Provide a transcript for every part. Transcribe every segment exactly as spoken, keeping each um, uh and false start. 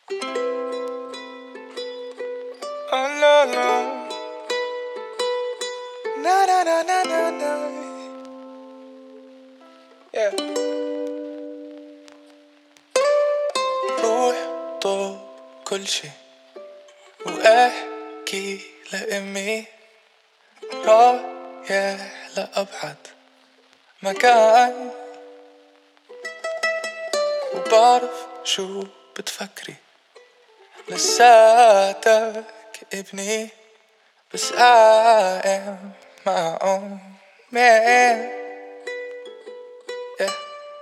Oh no no, na na na na na na. Yeah. روح طوب كل شي واحكي لأمي رايح لأبعد مكان وبعرف شو بتفكري لساتك ابني بس I am my own man. Yeah.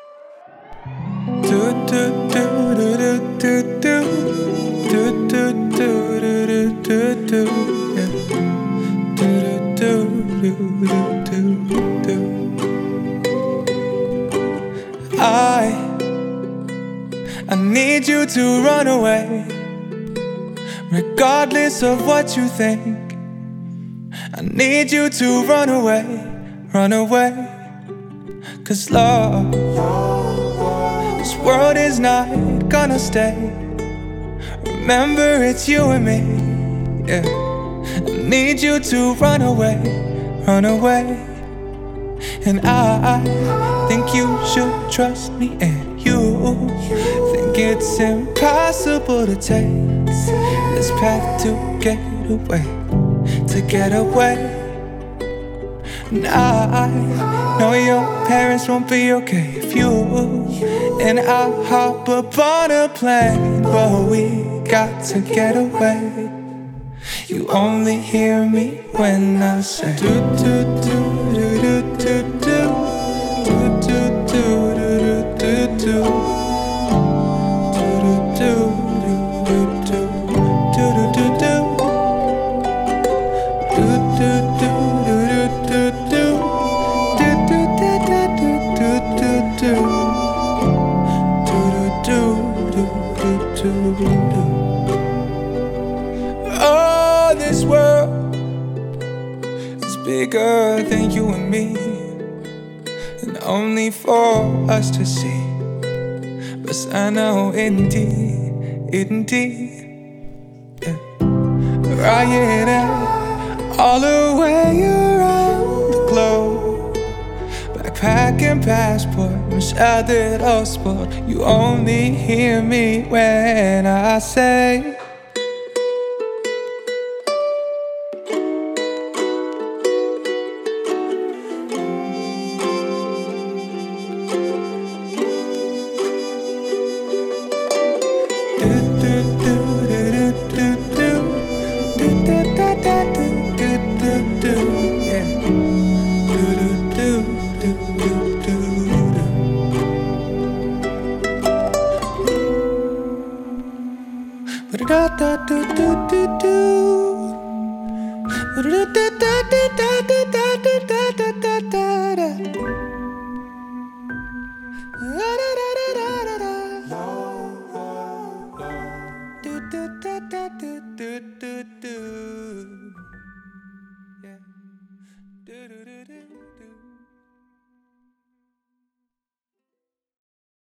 Do do do do do do do do do do do do do yeah. Do do do do do do. I I need you to run away, regardless of what you think. I need you to run away, run away. 'Cause love, this world is not gonna stay. Remember, it's you and me, yeah. I need you to run away, run away. And I think you should trust me, and you think it's impossible to take this path to get away, to get away. And I know your parents won't be okay if you and I hop up on a plane, but we got to get away. You only hear me when I say do do do do do do do do do do do do do. Oh, this world is bigger than you and me, and only for us to see. But I know indeed, indeed, yeah. Right all the way around the globe, backpacking passport, مشاهدة أصبر. You only hear me when I say do do do do do do do.